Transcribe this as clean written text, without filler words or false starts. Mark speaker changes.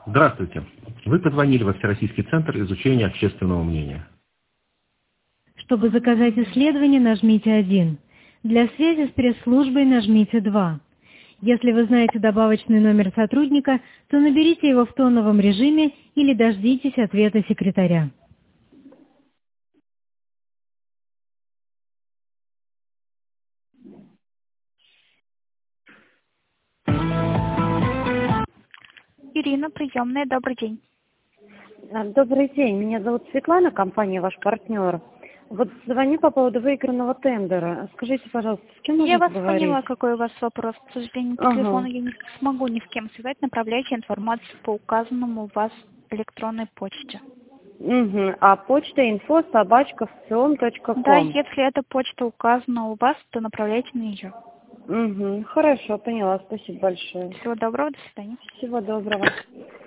Speaker 1: Здравствуйте. Вы позвонили во Всероссийский центр изучения общественного мнения.
Speaker 2: Чтобы заказать исследование, нажмите 1. Для связи с пресс-службой нажмите 2. Если вы знаете добавочный номер сотрудника, то наберите его в тоновом режиме или дождитесь ответа секретаря.
Speaker 3: Ирина, приемная, добрый день.
Speaker 4: Добрый день, меня зовут Светлана, компания «Ваш партнер». Вот звоню по поводу выигранного тендера. Скажите, пожалуйста, с кем можно
Speaker 3: Я вас
Speaker 4: поговорить?
Speaker 3: поняла, какой у вас вопрос. К сожалению, по телефону я не смогу ни с кем связать. Направляйте информацию по указанному у вас электронной почте.
Speaker 4: А почта info@vcion.com.
Speaker 3: Да, если эта почта указана у вас, то направляйте на нее.
Speaker 4: Хорошо, поняла. Спасибо большое.
Speaker 3: Всего доброго, до свидания.
Speaker 4: Всего доброго.